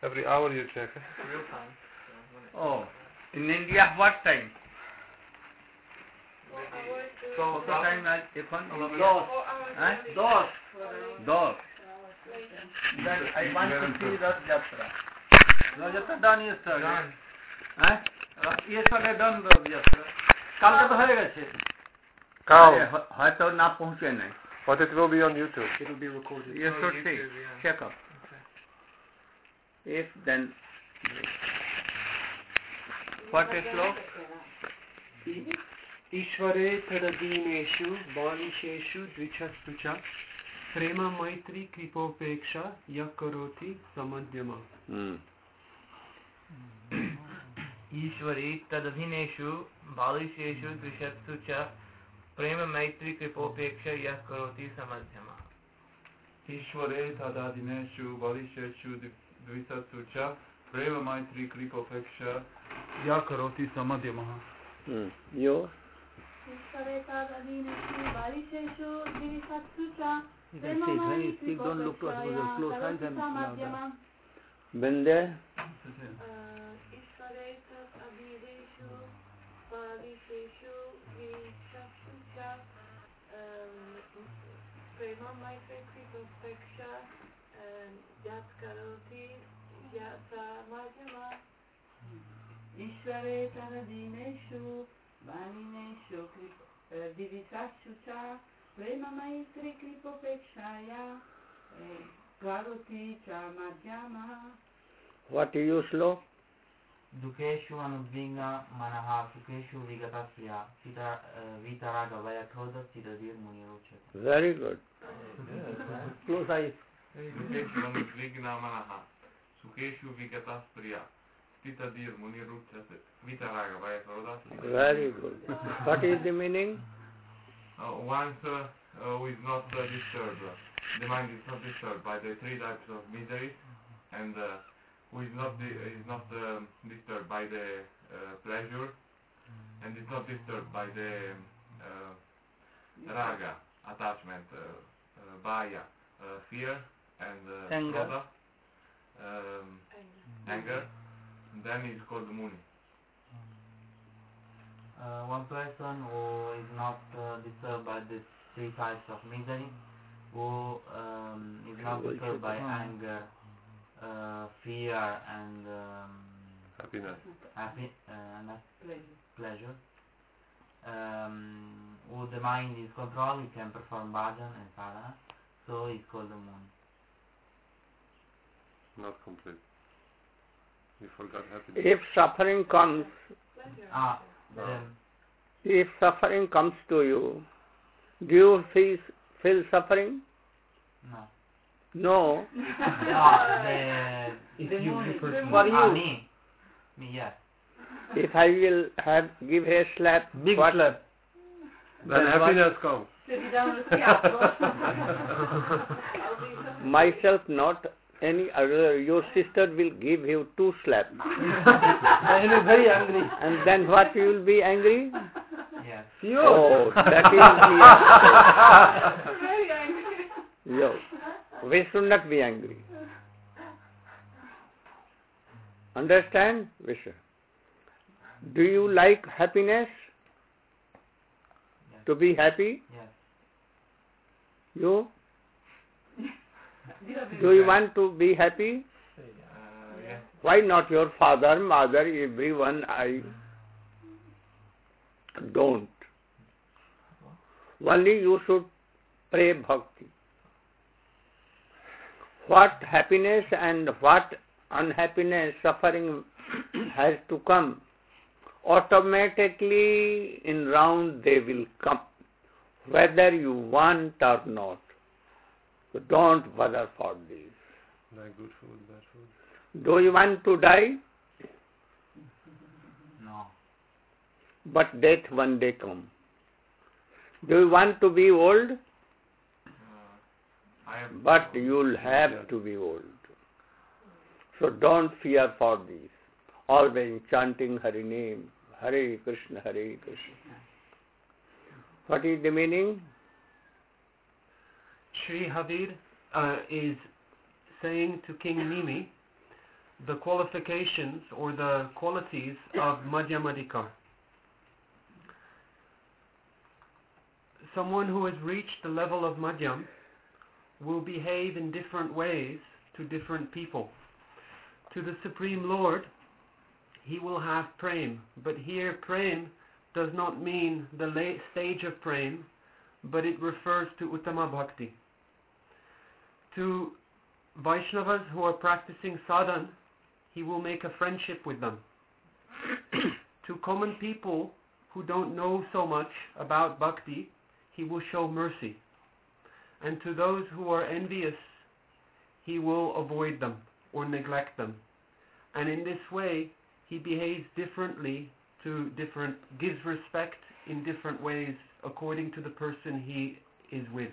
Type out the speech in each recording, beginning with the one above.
Every hour you check. Real time. Oh, in India what time? So What time is it? Dos. Dos. Then I want to see Rath Yatra. Rath Yatra done yesterday. Done. Yesterday done Rath Yatra. কালকে তো হয়ে গেছে। Cow. হয়তো না পৌঁছে নাই। But it will be on YouTube. It will be recorded. You Oh, should see. YouTube, yeah. Check up. If then what is law? ईश्वरे तदधीनेषु बालिशेषु द्विचस्तु च प्रेम मैत्री कृपोपेक्षा यः करोति समध्यमा ईश्वरे तदधीनेषु बालिशेषु द्विषत्सु च प्रेम मैत्री कृपोपेक्षा यः करोति समध्यमा ईश्वरे तदाधीनेषु बालिशेषु द्विषत्सु च प्रेम मैत्री कृपोपेक्षा यः करोति समध्यमः. You? ईश्वरे तदधीनेषु बालिशेषु द्विषत्सु च प्रेम When you मैत्री speak, don't look to us with your close eyes and समध्यमा Been there? ईश्वरे तदधीनेषु बालिशेषु द्विषत्सु च प्रेम मैत्री कृपोपेक्षा यः करोति समध्यमा ईश्वरे तदधीनेषु बालिनेषु द्विषत्सु च प्रेम मैत्री कृपोपेक्षया करोति समध्यमा. What you use law? दुखेषु अनुद्विग्न मनः सुखेषु विगतस्य वीतरागभयक्रोध चिरधीर्मुनिरुच्यते. Very good. Close eyes. दुखेषु अनुद्विग्न मनः सुखेषु विगतस्य वीतरागभयक्रोध. Very good. What is the meaning? Once who is not disturbed, the mind is not disturbed by the three types of miseries, and who is not disturbed by the pleasure, and is not disturbed by the raga, attachment, bhaya, fear, and Anger. krodha, anger, then he is called Muni. One person who is not disturbed by the three types of misery, who is not disturbed by anger, fear, and Happiness. pleasure. Who the mind is controlled, he can perform bhajan and sadhana, so he is called the Muni. Not complete. You forgot happiness. If suffering comes, Then if suffering comes to you, do you feel suffering? no. No. The For you. Me, yes. If I will give a slap, Big what? slap. Then happiness comes. Myself not, any other. Your sister will give you 2 slaps. I will be very angry. And then what, you will be angry? Yes. Oh, that is Very angry. Yo, we should not be angry. Understand, Vishnu? Do you like happiness? Yes. To be happy? Yes. You? Do you want to be happy? Yes. Why not your father, mother, everyone? I don't. Only you should pray bhakti. What happiness and what unhappiness, suffering has to come, automatically in round they will come, whether you want or not. So don't bother for this. Like good food, bad food. Do you want to die? No. But death one day come. Do you want to be old? But you'll have to be old. So don't fear for this. Always chanting Hari name, Hare Krishna, Hare Krishna. What is the meaning? Sri Havid is saying to King Nimi the qualifications or the qualities of Madhyamadikar. Someone who has reached the level of Madhyam will behave in different ways to different people. To the Supreme Lord, he will have prem, but here prem does not mean the late stage of prem, but it refers to Uttama Bhakti. To Vaishnavas who are practicing sadhan, he will make a friendship with them. To common people who don't know so much about bhakti, he will show mercy. And to those who are envious, he will avoid them or neglect them. And in this way, he behaves differently to different, gives respect in different ways according to the person he is with.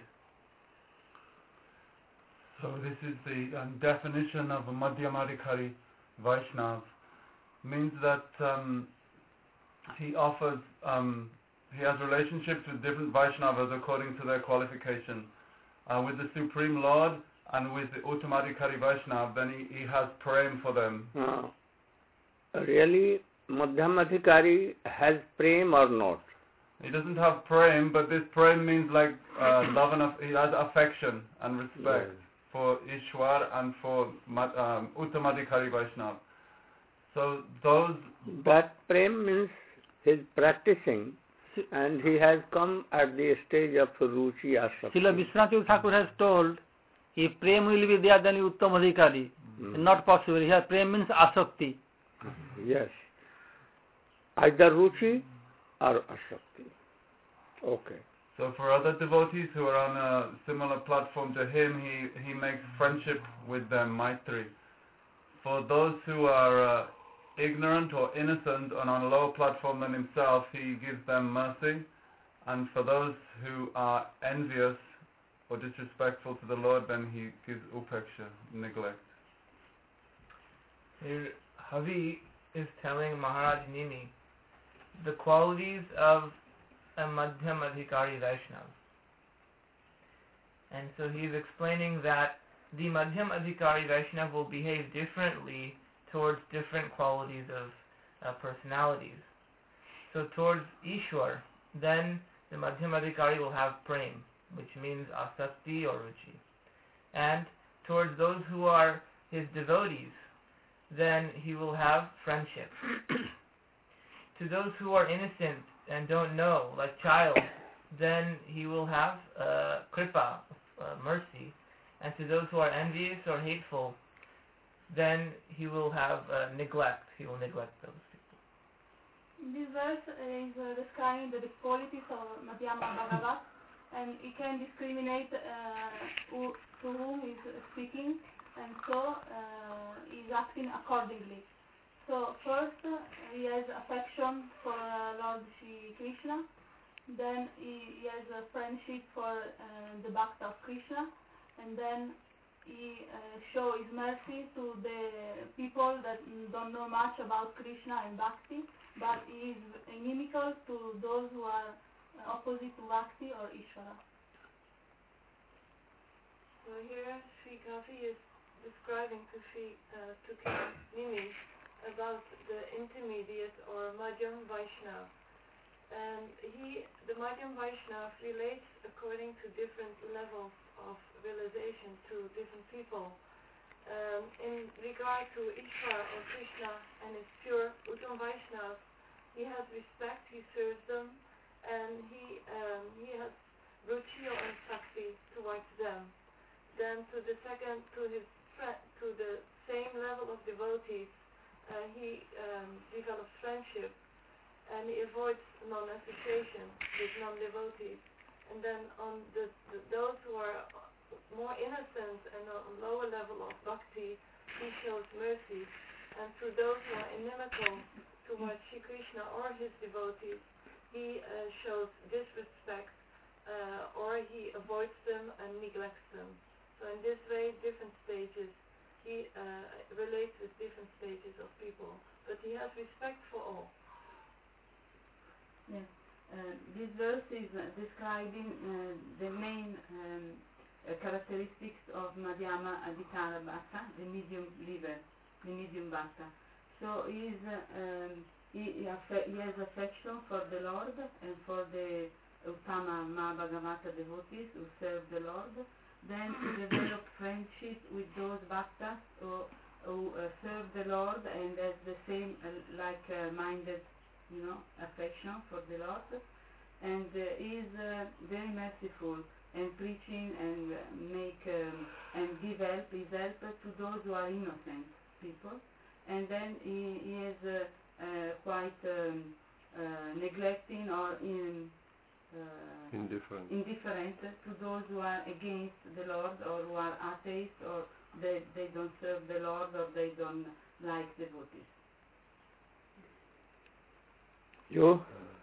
So this is the definition of a Madhyamadikari Vaishnav. Means that he offers, he has relationships with different Vaishnavas according to their qualification. With the Supreme Lord and with the Uttamadikari Vaishnav, then he has prem for them. Really, Madhyamadikari has prem or not? He doesn't have prem, but this prem means like love and he has affection and respect for Ishwar and for Uttamadikari Vaishnav. So those... That prem means his practicing, and he has come at the stage of Ruchi Asakti. Srila Vishwanath Thakur has told, if prem will be there, then Uttam Adhikari. Not possible. Here prem means asakti. Yes. Either Ruchi or Asakti. Okay. So for other devotees who are on a similar platform to him, he makes friendship with them, Maitri. For those who are ignorant or innocent and on a lower platform than himself, he gives them mercy. And for those who are envious or disrespectful to the Lord, then he gives upeksha, neglect. Here, Havi is telling Maharaj Nimi the qualities of a Madhyam Adhikari Vaishnava. And so he is explaining that the Madhyam Adhikari Vaishnava will behave differently towards different qualities of personalities. So towards Ishwar, then the Madhyam Adhikari will have prem, which means asakti or ruchi. And towards those who are his devotees, then he will have friendship. To those who are innocent and don't know, like child, then he will have kripa, mercy. And to those who are envious or hateful, then he will have neglect. He will neglect those people. This verse is describing the qualities of Madhyama Bhagavat, and he can discriminate to whom he is speaking, and so he is acting accordingly. So first he has affection for Lord Shri Krishna, then he has a friendship for the Bhakta of Krishna, and then he shows his mercy to the people that don't know much about Krishna and Bhakti, but he is inimical to those who are opposite to Bhakti or Ishvara. So here Sri Kavi is describing to Sri Nimi about the intermediate or Madhyam Vaishnava. And the Madhyam Vaishnava relates according to different levels of realization to different people. In regard to Ishvara or Krishna and his pure Uttam Vaishnava, he has respect, he serves them, and he has ruchi or sakti towards them. Then to the same level of devotees, he develops friendship, and he avoids non-association with non-devotees. And then on those who are more innocent and on a lower level of bhakti, he shows mercy. And to those who are inimical towards Shri Krishna or his devotees, he shows disrespect, or he avoids them and neglects them. So in this way, different stages, he relates with different stages of people, but he has respect for all. Yes. This verse is describing the main characteristics of Madhyama Adhikara Bhakta, the medium level. the medium bhakta. So he has affection for the Lord and for the Uttama Mahabhagavata devotees who serve the Lord. Then he develops friendship with those bhaktas who serve the Lord and has the same like-minded, affection for the Lord. And he is very merciful and preaching and and give help, to those who are innocent people. And then he is quite neglecting or indifferent to those who are against the Lord or who are atheists or they don't serve the Lord or they don't like devotees. You?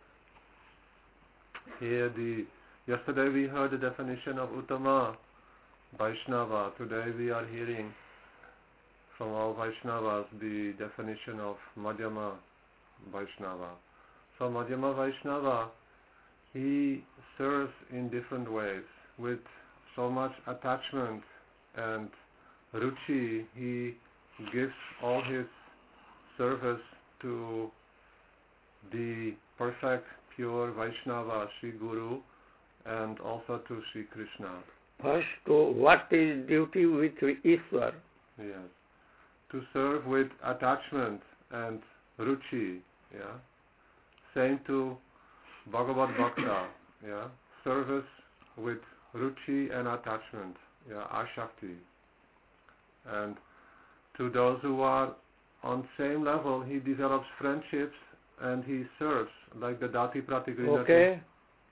Here, yesterday we heard the definition of Uttama Vaishnava. Today we are hearing from all Vaishnavas the definition of Madhyama Vaishnava. So Madhyama Vaishnava, he serves in different ways with so much attachment and ruchi. He gives all his service to the perfect pure Vaishnava, Sri Guru, and also to Sri Krishna. First, what is duty with Ishwar? Yes. To serve with attachment and ruchi, yeah. Same to Bhagavad Bhakta, yeah. Service with ruchi and attachment, yeah, ashakti. And to those who are on same level, he develops friendships and he serves, like the Dati Pratigrina. Okay.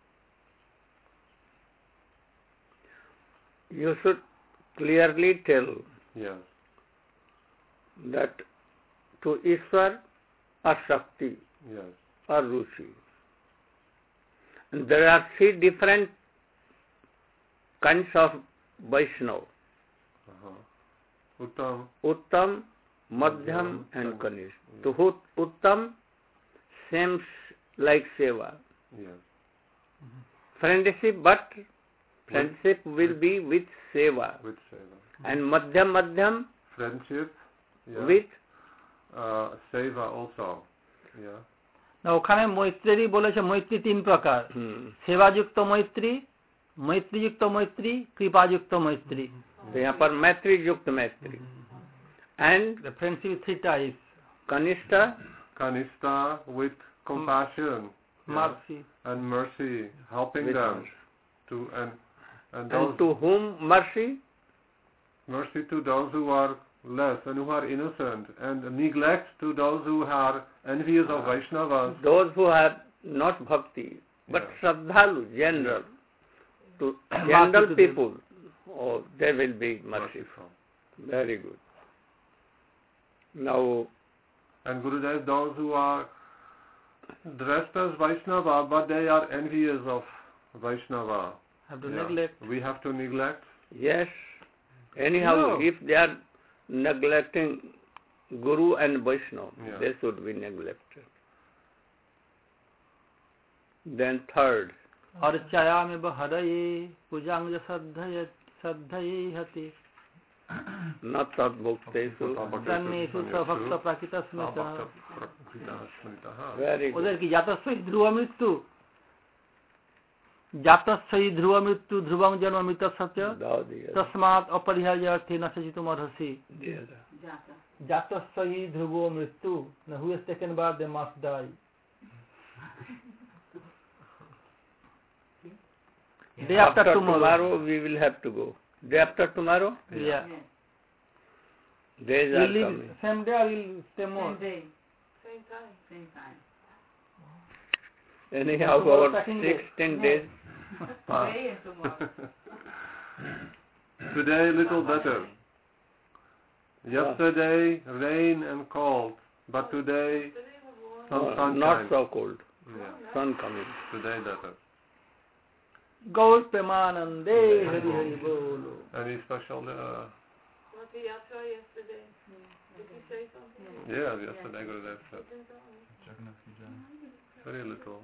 You should clearly tell that to Ishwar or Shakti or Ruchi. And there are 3 different kinds of Vaishnava. Uttam, Madhyam and Kanishta. To Uttam, same like Seva. Friendship, but friendship will be with Seva. And Madhyam friendship with Seva also. Yeah. না ওখানে মৈত্রেরই বলেছে মৈত্রী 3 প্রকার সেবাযুক্ত মৈত্রী মৈত্রীযুক্ত মৈত্রী কৃপাযুক্ত মৈত্রী यहाँ पर मैत्री युक्त मैत्री and the friendship 3 types kanishta with compassion, mercy and mercy, helping with them mercy. And to whom mercy to those who are less and who are innocent, and neglect to those who are envious of Vaishnavas, those who have not bhakti but Shraddhalu, general to general people. Oh, there will be merciful. Very good. Now, and Gurudev, those who are dressed as Vaishnava but they are envious of Vaishnava, have to neglect. We have to neglect. Yes. Anyhow, if they are neglecting Guru and Vaishnava, they should be neglected. Then third, अर्चयामि बहरये पूजांग श्रद्धये हते न तद्भुक्तेषु तन्नेषु सभक्त प्रकृतस्मृतः very good. उधर की जातस्वै ध्रुव मृत्यु जातस्वै ध्रुव मृत्यु ध्रुवं जन्म मृत सत्य तस्मात् अपरिहार्य अर्थे न सचितुमर्हसि जातस्वै ध्रुवो मृत्यु न who is taken by they must die. Day after tomorrow we will have to go. Day after tomorrow? Yeah. Days we'll are leave coming. same day or we'll stay more? Same day. Same time. Anyhow, about 16 days. Today and tomorrow. Today little better. Yesterday rain and cold, but today some sunshine. Not so cold. Yeah. Sun coming. Today better. Gaur Premanande Hari Hari Bolo. Any special? What the yatra yesterday? Did you say something? Yeah, yesterday Gurudev said. Very little.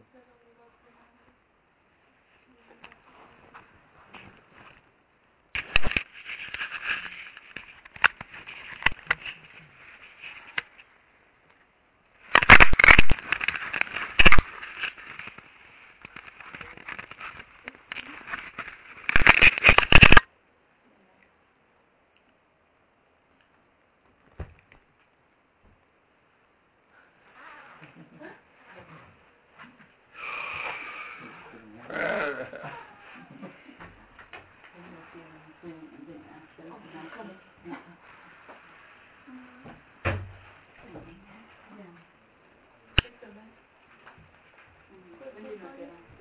Prema